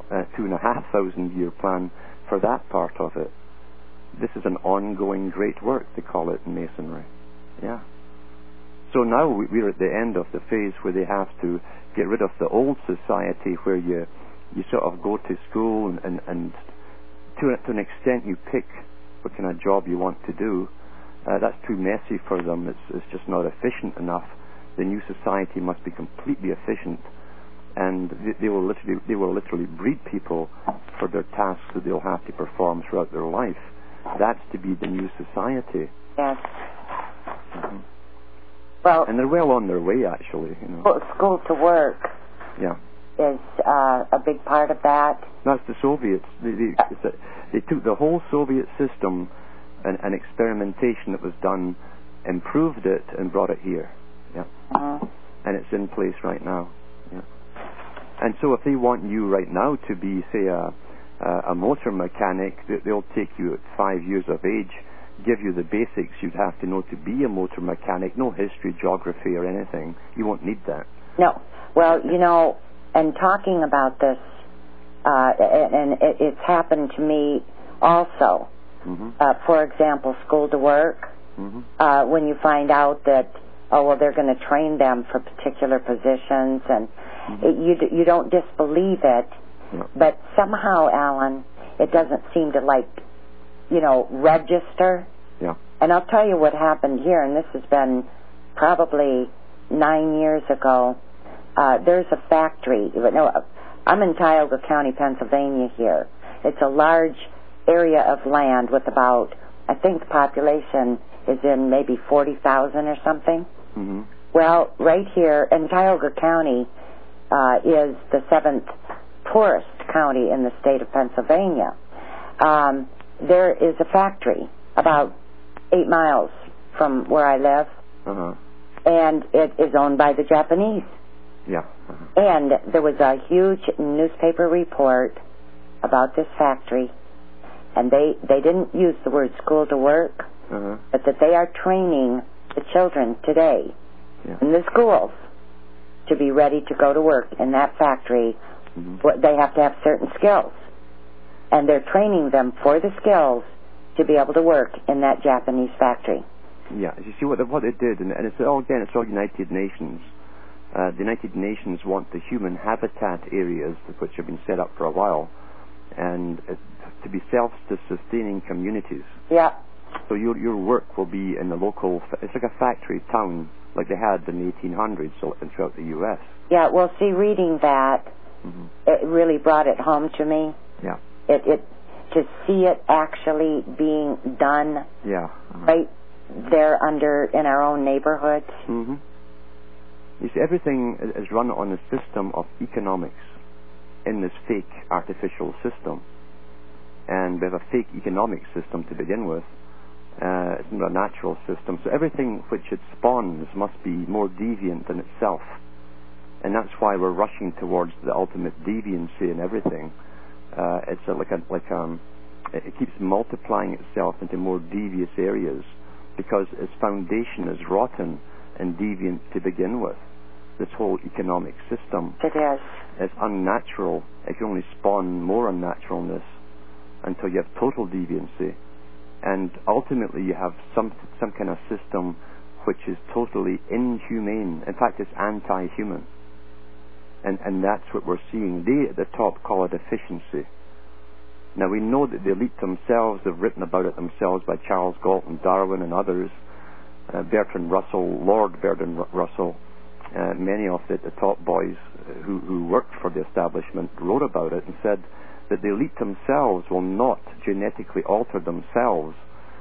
[SPEAKER 6] 2,500 year plan for that part of it. This is an ongoing great work, they call it in Masonry. Yeah. So now we're at the end of the phase where they have to get rid of the old society where you sort of go to school and to an extent you pick what kind of job you want to do. That's too messy for them. It's just not efficient enough. The new society must be completely efficient, and they will literally breed people for their tasks that they'll have to perform throughout their life. That's to be the new society.
[SPEAKER 5] Yes.
[SPEAKER 6] Mm-hmm.
[SPEAKER 5] Well,
[SPEAKER 6] and they're well on their way, actually.
[SPEAKER 5] School to work.
[SPEAKER 6] Yeah.
[SPEAKER 5] Is a big part of that.
[SPEAKER 6] That's the Soviets. They took the whole Soviet system and experimentation that was done, improved it, and brought it here. Yeah.
[SPEAKER 5] Mm-hmm.
[SPEAKER 6] And it's in place right now. Yeah. And so if they want you right now to be, say, a motor mechanic, they'll take you at 5 years of age, give you the basics you'd have to know to be a motor mechanic, no history, geography, or anything. You won't need that.
[SPEAKER 5] No. Well, and talking about this, and it's happened to me also.
[SPEAKER 6] Mm-hmm.
[SPEAKER 5] For example, school to work,
[SPEAKER 6] mm-hmm.
[SPEAKER 5] When you find out that, they're going to train them for particular positions, and
[SPEAKER 6] mm-hmm.
[SPEAKER 5] you don't disbelieve it,
[SPEAKER 6] no.
[SPEAKER 5] But somehow, Alan, it doesn't seem to register.
[SPEAKER 6] Yeah.
[SPEAKER 5] And I'll tell you what happened here, and this has been probably 9 years ago. There's a factory. I'm in Tioga County, Pennsylvania here. It's a large area of land with about, I think the population is in maybe 40,000 or something.
[SPEAKER 6] Mm-hmm.
[SPEAKER 5] Well, right here, and Tioga County is the 7th poorest county in the state of Pennsylvania. There is a factory about 8 miles from where I live,
[SPEAKER 6] uh-huh.
[SPEAKER 5] and it is owned by the Japanese.
[SPEAKER 6] Yeah. Uh-huh.
[SPEAKER 5] And there was a huge newspaper report about this factory, and they didn't use the word school to work,
[SPEAKER 6] uh-huh.
[SPEAKER 5] but that they are training the children today in the schools to be ready to go to work in that factory.
[SPEAKER 6] Mm-hmm.
[SPEAKER 5] They have to have certain skills, and they're training them for the skills to be able to work in that Japanese factory.
[SPEAKER 6] Yeah, you see what they did, and it's all United Nations. The United Nations want the human habitat areas, which have been set up for a while, and to be self-sustaining communities.
[SPEAKER 5] Yeah.
[SPEAKER 6] So your work will be in the local, it's like a factory town, like they had in the 1800s throughout the U.S.
[SPEAKER 5] Yeah, well, see, reading that, it really brought it home to me.
[SPEAKER 6] Yeah.
[SPEAKER 5] It to see it actually being done right there in our own neighborhoods.
[SPEAKER 6] Mm-hmm. You see, everything is run on a system of economics in this fake artificial system. And we have a fake economic system to begin with. It's not a natural system. So everything which it spawns must be more deviant than itself. And that's why we're rushing towards the ultimate deviancy in everything. It keeps multiplying itself into more devious areas because its foundation is rotten and deviant to begin with. This whole economic system.
[SPEAKER 5] It is.
[SPEAKER 6] It's unnatural. It can only spawn more unnaturalness until you have total deviancy. And ultimately you have some kind of system which is totally inhumane. In fact, it's anti-human. And that's what we're seeing. They at the top call it efficiency. Now we know that the elite themselves have written about it themselves by Charles Galton, Darwin and others, Bertrand Russell, Lord Bertrand Russell, many of the top boys who worked for the establishment wrote about it and said that the elite themselves will not genetically alter themselves,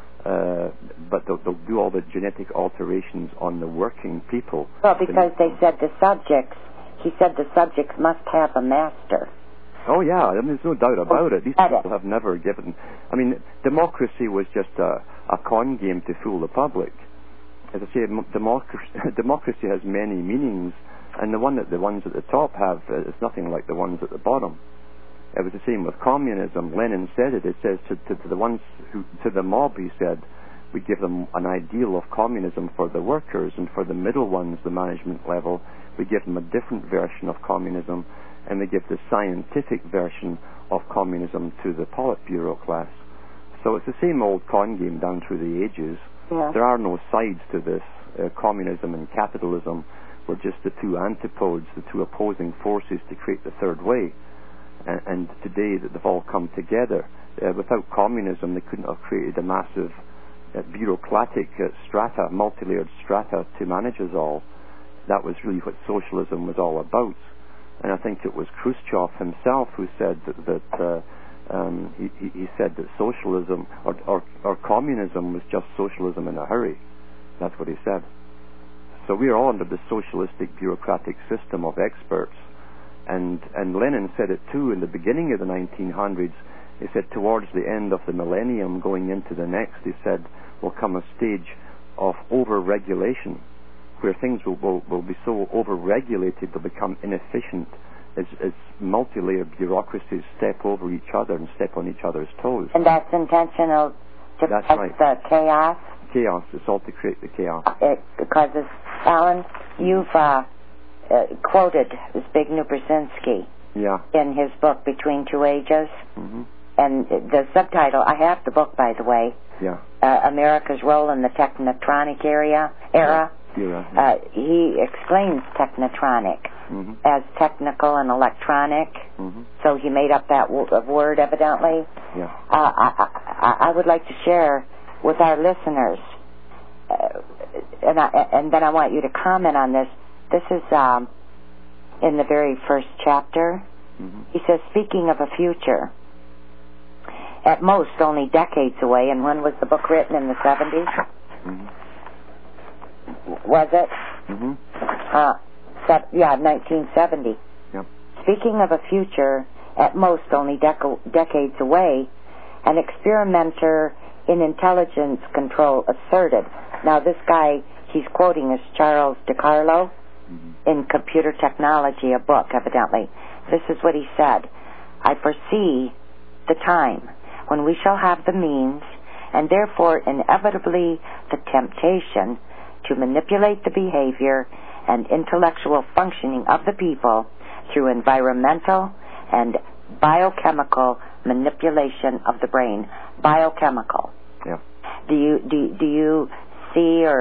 [SPEAKER 6] but they'll do all the genetic alterations on the working people.
[SPEAKER 5] Well, because they said he said the subjects must have a master.
[SPEAKER 6] Oh yeah, I mean, there's no doubt about it. These people have never given... I mean, democracy was just a con game to fool the public. As I say, democracy has many meanings, and the ones at the top have is nothing like the ones at the bottom. It was the same with communism. Lenin said it. It says to the ones to the mob, he said, we give them an ideal of communism for the workers, and for the middle ones, the management level, we give them a different version of communism, and we give the scientific version of communism to the Politburo class. So it's the same old con game down through the ages. Yeah. There are no sides to this. Communism and capitalism were just the two antipodes, the two opposing forces to create the third way. And today that they've all come together. Without communism, they couldn't have created a massive bureaucratic strata, multi-layered strata to manage us all. That was really what socialism was all about. And I think it was Khrushchev himself who said that he said that socialism or communism was just socialism in a hurry. That's what he said. So we are all under the socialistic bureaucratic system of experts. And Lenin said it too in the beginning of the 1900s. He said towards the end of the millennium, going into the next, he said, will come a stage of over-regulation, where things will be so over-regulated they'll become inefficient as multi-layered bureaucracies step over each other and step on each other's toes.
[SPEAKER 5] And that's intentional to cause the chaos?
[SPEAKER 6] Chaos. It's all to create the chaos.
[SPEAKER 5] It causes... Alan, you've quoted Zbigniew Brzezinski in his book Between Two Ages. Mm-hmm. And the subtitle, I have the book, by the way, America's Role in the Technotronic Era. He explains technotronic as technical and electronic. So he made up that word, evidently. I would like to share with our listeners, and then I want you to comment on this. This is in the very first chapter. He says, speaking of a future, at most only decades away, and when was the book written? In the 70s? Was it? 1970.
[SPEAKER 6] Yep.
[SPEAKER 5] Speaking of a future, at most only decades away, an experimenter in intelligence control asserted. Now this guy he's quoting is Charles DiCarlo in Computer Technology, a book, evidently. This is what he said. I foresee the time when we shall have the means, and therefore inevitably the temptation, to manipulate the behavior and intellectual functioning of the people through environmental and biochemical manipulation of the brain. Biochemical.
[SPEAKER 6] Yeah.
[SPEAKER 5] Do you see or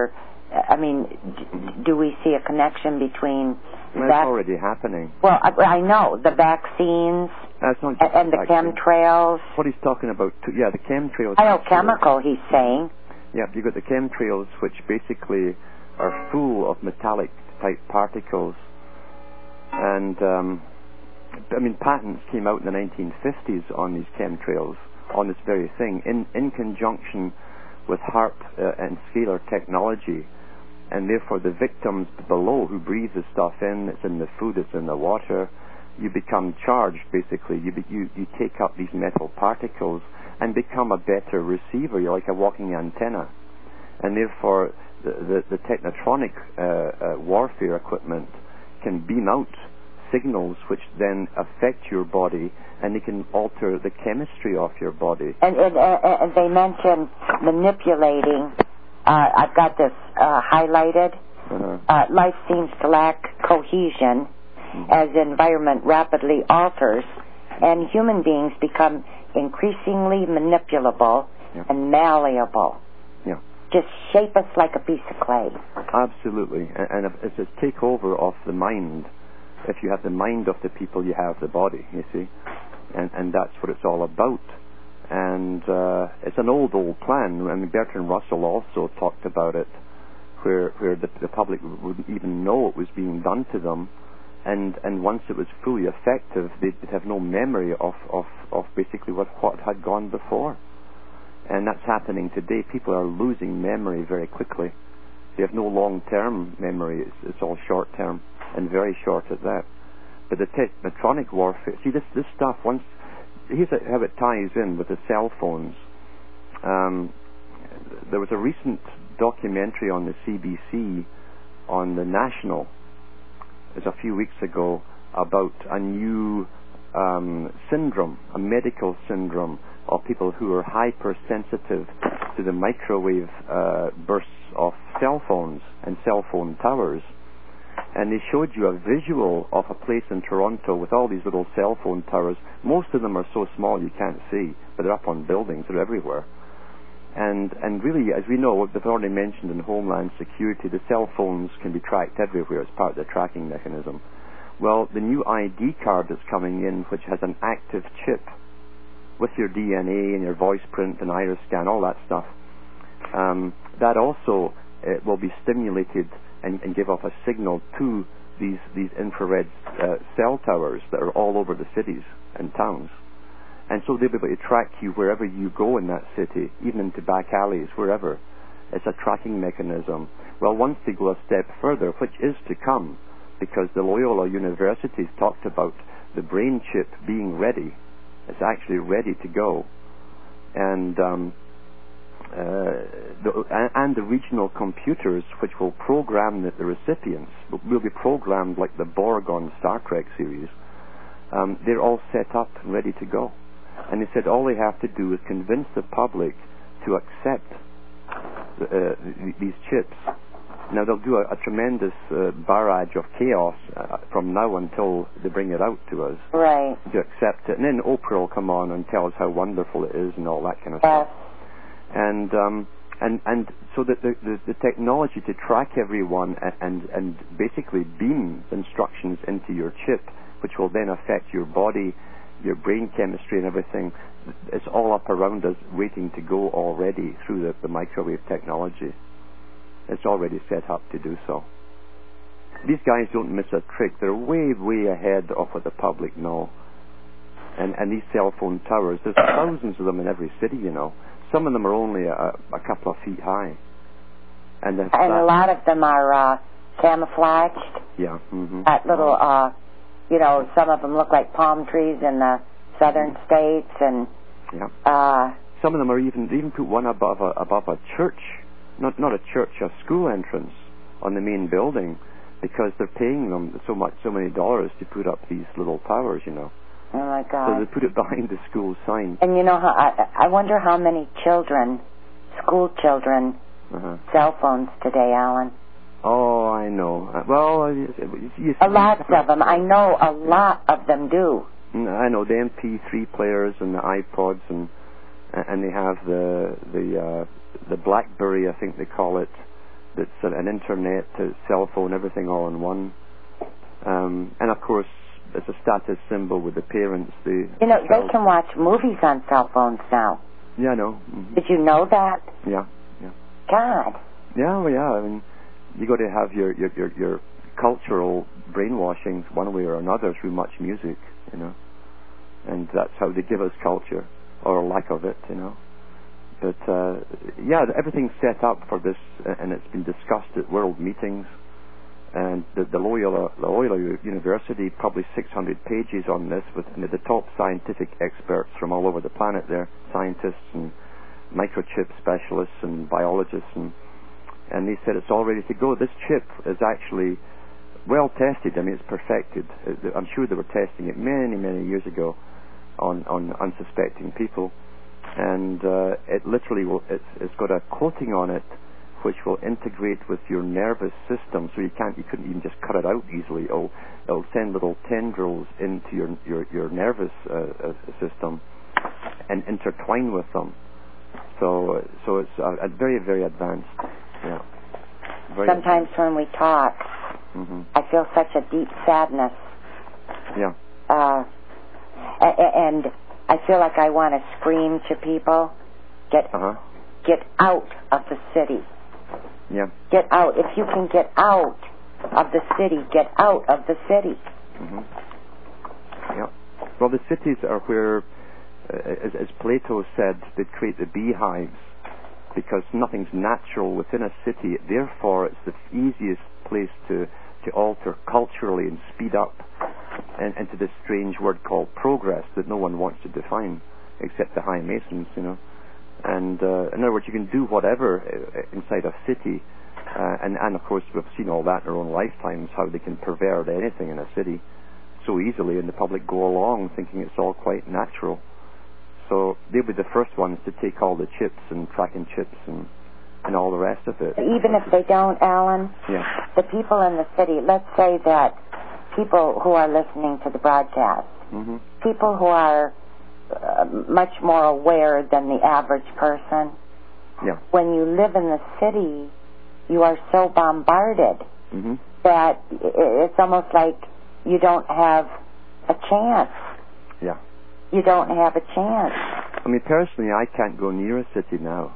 [SPEAKER 5] I mean, do we see a connection between
[SPEAKER 6] Well, it's already happening.
[SPEAKER 5] Well, I know the vaccines
[SPEAKER 6] That's not just
[SPEAKER 5] and the chemtrails.
[SPEAKER 6] What he's talking about, the chemtrails.
[SPEAKER 5] Biochemical, he's saying.
[SPEAKER 6] Yeah, you've got the chemtrails, which basically are full of metallic-type particles. And, patents came out in the 1950s on these chemtrails, on this very thing, in conjunction with HAARP and scalar technology. And therefore the victims below who breathe the stuff in, it's in the food, it's in the water, you become charged, basically. You take up these metal particles and become a better receiver. You're like a walking antenna. And therefore the technotronic warfare equipment can beam out signals which then affect your body, and they can alter the chemistry of your body.
[SPEAKER 5] And they mention manipulating. I've got this highlighted. Life seems to lack cohesion as the environment rapidly alters, and human beings become increasingly manipulable and malleable.
[SPEAKER 6] Yeah.
[SPEAKER 5] Just shape us like a piece of clay.
[SPEAKER 6] Absolutely. And it's a takeover of the mind. If you have the mind of the people, you have the body, you see. And that's what it's all about. And it's an old plan. I mean, Bertrand Russell also talked about it, where the public wouldn't even know it was being done to them, and once it was fully effective, they'd have no memory of basically what had gone before. And that's happening today. People are losing memory very quickly. They have no long-term memory. It's all short-term, and very short at that. But the technotronic warfare, see, this stuff, once... Here's how it ties in with the cell phones. There was a recent documentary on the CBC on the National, it was a few weeks ago, about a new syndrome, a medical syndrome of people who are hypersensitive to the microwave bursts of cell phones and cell phone towers. And they showed you a visual of a place in Toronto with all these little cell phone towers. Most of them are so small you can't see, but they're up on buildings, they're everywhere. And really, as we know, they've already mentioned in Homeland Security, the cell phones can be tracked everywhere as part of the tracking mechanism. Well, the new ID card that's coming in, which has an active chip with your DNA and your voice print and iris scan, all that stuff, that also will be stimulated and give off a signal to these infrared cell towers that are all over the cities and towns. And so they'll be able to track you wherever you go in that city, even into back alleys, wherever. It's a tracking mechanism. Well, once they go a step further, which is to come, because the Loyola University's talked about the brain chip being ready. It's actually ready to go. And the regional computers which will program the recipients will be programmed like the Borg on Star Trek series. They're all set up and ready to go. And they said all they have to do is convince the public to accept these chips. Now they'll do a tremendous barrage of chaos from now until they bring it out to us.
[SPEAKER 5] Right.
[SPEAKER 6] To accept it. And then Oprah will come on and tell us how wonderful it is and all that kind of stuff. And so that the technology to track everyone and basically beam instructions into your chip, which will then affect your body, your brain chemistry and everything, it's all up around us waiting to go already through the microwave technology. It's already set up to do so. These guys don't miss a trick. They're way, way ahead of what the public know. And these cell phone towers, there's thousands of them in every city, you know. Some of them are only a couple of feet high. And
[SPEAKER 5] a lot of them are camouflaged.
[SPEAKER 6] Yeah. Mm-hmm.
[SPEAKER 5] At little, some of them look like palm trees in the southern states. And
[SPEAKER 6] some of them are even put one above a church. Not a church, a school entrance on the main building, because they're paying them so many dollars to put up these little towers, you know.
[SPEAKER 5] Oh my God!
[SPEAKER 6] So they put it behind the school sign.
[SPEAKER 5] And you know I wonder how many children, school children, cell phones today, Alan.
[SPEAKER 6] Oh, I know. Well,
[SPEAKER 5] lots of them. I know a lot of them do.
[SPEAKER 6] I know the MP3 players and the iPods and they have the BlackBerry, I think they call it, It's an internet, a cell phone, everything all in one. And of course, it's a status symbol with the parents.
[SPEAKER 5] They can watch movies on cell phones now.
[SPEAKER 6] Yeah, I know. Mm-hmm.
[SPEAKER 5] Did you know that?
[SPEAKER 6] Yeah.
[SPEAKER 5] God.
[SPEAKER 6] Yeah, well, yeah. I mean, you got to have your cultural brainwashings one way or another through much music, and that's how they give us culture, or lack of it, But everything's set up for this, and it's been discussed at world meetings. And the Loyola University published 600 pages on this with the top scientific experts from all over the planet there, scientists and microchip specialists and biologists, and they said it's all ready to go. This chip is actually well tested. I mean, it's perfected. I'm sure they were testing it many, many years ago on unsuspecting people, and it literally it's got a coating on it which will integrate with your nervous system, so you couldn't even just cut it out easily. It'll send little tendrils into your nervous system and intertwine with them. So it's a very, very advanced. Yeah.
[SPEAKER 5] Sometimes when we talk, I feel such a deep sadness.
[SPEAKER 6] Yeah.
[SPEAKER 5] And I feel like I want to scream to people, get out of the city.
[SPEAKER 6] Yeah.
[SPEAKER 5] Get out. If you can get out of the city, get out of the city.
[SPEAKER 6] Yeah. Well, the cities are where, as Plato said, they create the beehives, because nothing's natural within a city. Therefore, it's the easiest place to alter culturally and speed up into this strange word called progress that no one wants to define except the high masons, And in other words, you can do whatever inside a city, and of course we've seen all that in our own lifetimes, how they can pervert anything in a city so easily, and the public go along thinking it's all quite natural. So they'll be the first ones to take all the chips and tracking chips and all the rest of it.
[SPEAKER 5] Even if they don't, Alan, the people in the city, let's say that people who are listening to the broadcast, people who are much more aware than the average person.
[SPEAKER 6] Yeah.
[SPEAKER 5] When you live in the city, you are so bombarded that it's almost like you don't have a chance.
[SPEAKER 6] Yeah.
[SPEAKER 5] You don't have a chance.
[SPEAKER 6] I mean, personally, I can't go near a city now.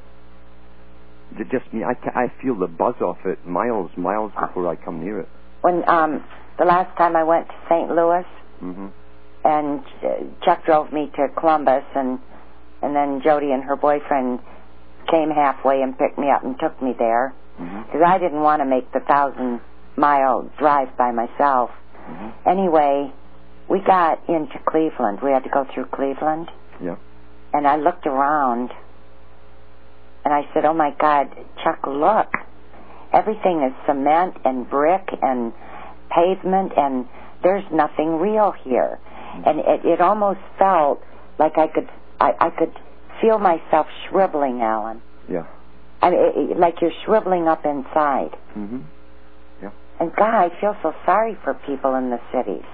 [SPEAKER 6] Just me, I feel the buzz of it miles before I come near it.
[SPEAKER 5] When the last time I went to St. Louis, and Chuck drove me to Columbus, and then Jody and her boyfriend came halfway and picked me up and took me there, because I didn't want to make the 1,000-mile drive by myself. Anyway, we got into Cleveland. We had to go through Cleveland.
[SPEAKER 6] Yeah.
[SPEAKER 5] And I looked around, and I said, oh, my God, Chuck, look. Everything is cement and brick and pavement, and there's nothing real here. And it almost felt like I could feel myself shriveling, Alan.
[SPEAKER 6] Yeah.
[SPEAKER 5] I mean, like you're shriveling up inside.
[SPEAKER 6] Yeah.
[SPEAKER 5] And God, I feel so sorry for people in the cities.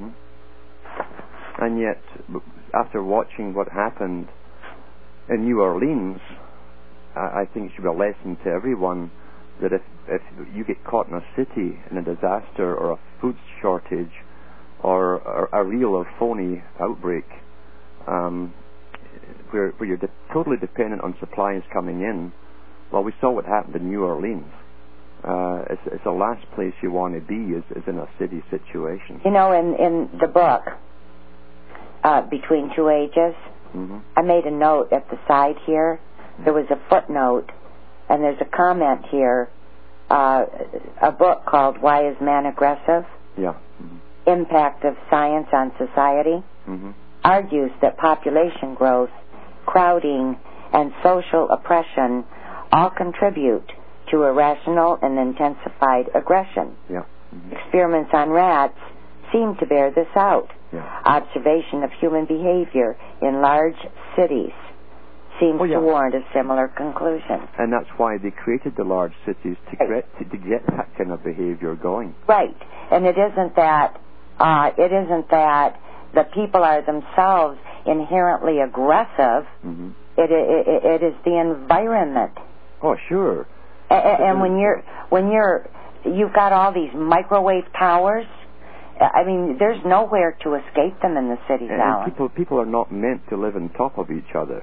[SPEAKER 6] And yet, after watching what happened in New Orleans, I think it should be a lesson to everyone that if you get caught in a city in a disaster or a food shortage or a real or phony outbreak, where you're totally dependent on supplies coming in, well, we saw what happened in New Orleans. It's the last place you want to be is in a city situation.
[SPEAKER 5] In the book, Between Two Ages, I made a note at the side here. There was a footnote, and there's a comment here, a book called Why is Man Aggressive?
[SPEAKER 6] Yeah.
[SPEAKER 5] Impact of Science on Society, argues that population growth, crowding, and social oppression all contribute to irrational and intensified aggression.
[SPEAKER 6] Yeah.
[SPEAKER 5] Experiments on rats seem to bear this out.
[SPEAKER 6] Yeah.
[SPEAKER 5] Observation of human behavior in large cities seems to warrant a similar conclusion.
[SPEAKER 6] And that's why they created the large cities, to get that kind of behavior going.
[SPEAKER 5] Right. And it isn't that the people are themselves inherently aggressive. It is the environment.
[SPEAKER 6] Oh, sure.
[SPEAKER 5] And you've got all these microwave towers. I mean, there's nowhere to escape them in the cities, Alan.
[SPEAKER 6] People are not meant to live on top of each other.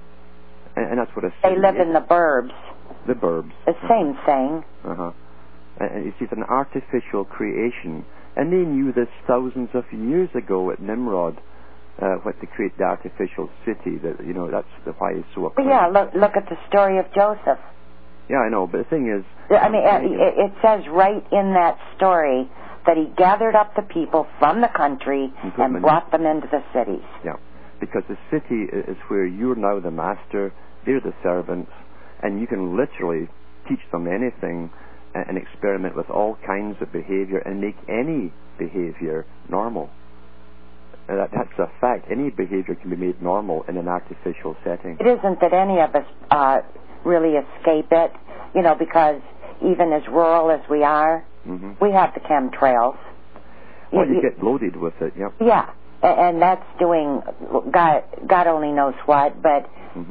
[SPEAKER 6] And that's what a city
[SPEAKER 5] They live
[SPEAKER 6] is.
[SPEAKER 5] in the burbs.
[SPEAKER 6] The burbs.
[SPEAKER 5] The same thing.
[SPEAKER 6] Uh-huh. And you see, it's an artificial creation. And they knew this thousands of years ago at Nimrod, what to create the artificial city. That's why it's so
[SPEAKER 5] Well, yeah, look at the story of Joseph.
[SPEAKER 6] Yeah, I know, but the thing is...
[SPEAKER 5] I mean, it says right in that story that he gathered up the people from the country and brought them into the cities.
[SPEAKER 6] Yeah, because the city is where you're now the master, they're the servants, and you can literally teach them anything and experiment with all kinds of behavior and make any behavior normal. That's a fact. Any behavior can be made normal in an artificial setting.
[SPEAKER 5] It isn't that any of us really escape it, because even as rural as we are, we have the chemtrails.
[SPEAKER 6] Well, you get loaded with it, yep.
[SPEAKER 5] Yeah, and that's doing God only knows what, but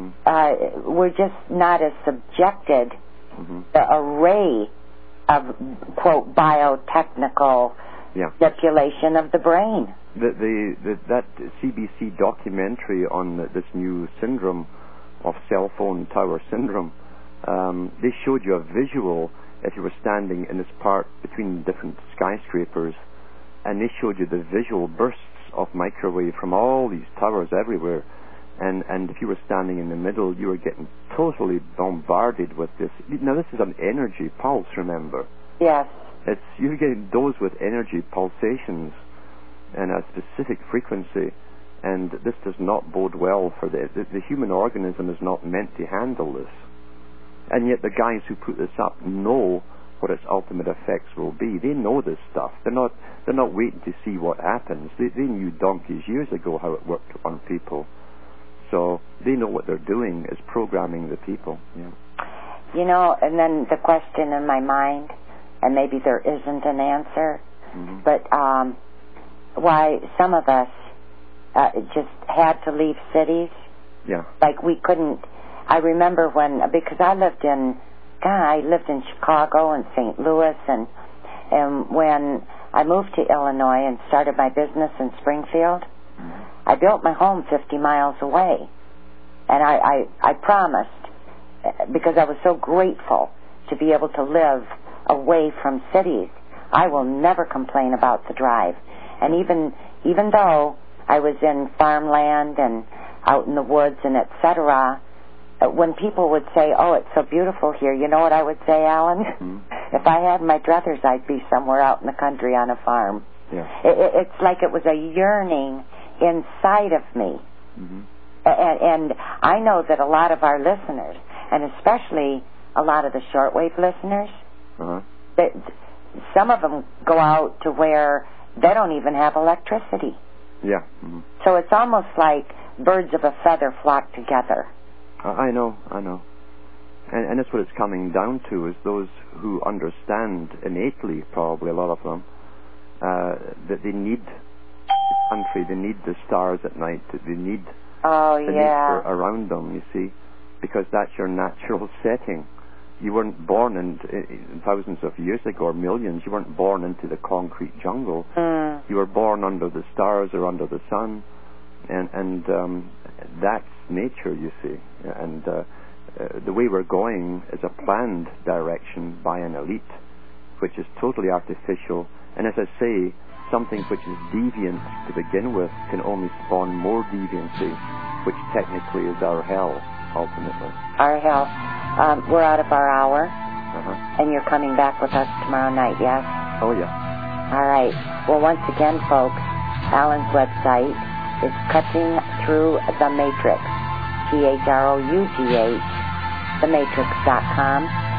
[SPEAKER 5] we're just not as subjected the array of, quote, biotechnical manipulation of the brain.
[SPEAKER 6] That CBC documentary on this new syndrome of cell phone tower syndrome, they showed you a visual if you were standing in this part between different skyscrapers, and they showed you the visual bursts of microwave from all these towers everywhere, and if you were standing in the middle, you were getting totally bombarded with this. Now, this is an energy pulse, remember?
[SPEAKER 5] Yes.
[SPEAKER 6] You're getting dosed with energy pulsations and a specific frequency, and this does not bode well for the human organism is not meant to handle this. And yet the guys who put this up know what its ultimate effects will be. They know this stuff. They're not waiting to see what happens. They knew donkeys years ago how it worked on people. So they know what they're doing is programming the people. Yeah.
[SPEAKER 5] And then the question in my mind, and maybe there isn't an answer, but why some of us just had to leave cities.
[SPEAKER 6] Yeah.
[SPEAKER 5] Like we couldn't. I remember because I lived in Chicago and St. Louis, and when I moved to Illinois and started my business in Springfield, I built my home 50 miles away. And I promised, because I was so grateful to be able to live away from cities, I will never complain about the drive. And even though I was in farmland and out in the woods and etc., when people would say, "Oh, it's so beautiful here," you know what I would say, Alan? If I had my druthers, I'd be somewhere out in the country on a farm.
[SPEAKER 6] Yeah.
[SPEAKER 5] It's like it was a yearning inside of me. And I know that a lot of our listeners, and especially a lot of the shortwave listeners, that some of them go out to where they don't even have electricity.
[SPEAKER 6] Yeah.
[SPEAKER 5] So it's almost like birds of a feather flock together.
[SPEAKER 6] I know. And that's what it's coming down to, is those who understand innately, probably a lot of them, that they need the country, they need the stars at night, they need the nature around them, you see, because that's your natural setting. You weren't born in thousands of years ago, or millions, you weren't born into the concrete jungle. You were born under the stars or under the sun, and that's nature, you see. And the way we're going is a planned direction by an elite, which is totally artificial. And as I say, something which is deviant to begin with can only spawn more deviancy, which technically is our hell, ultimately. Our hell.
[SPEAKER 5] We're out of our hour, and you're coming back with us tomorrow night, yes?
[SPEAKER 6] Oh, yeah.
[SPEAKER 5] All right. Well, once again, folks, Alan's website is Cutting Through the Matrix, THROUGH, thematrix.com.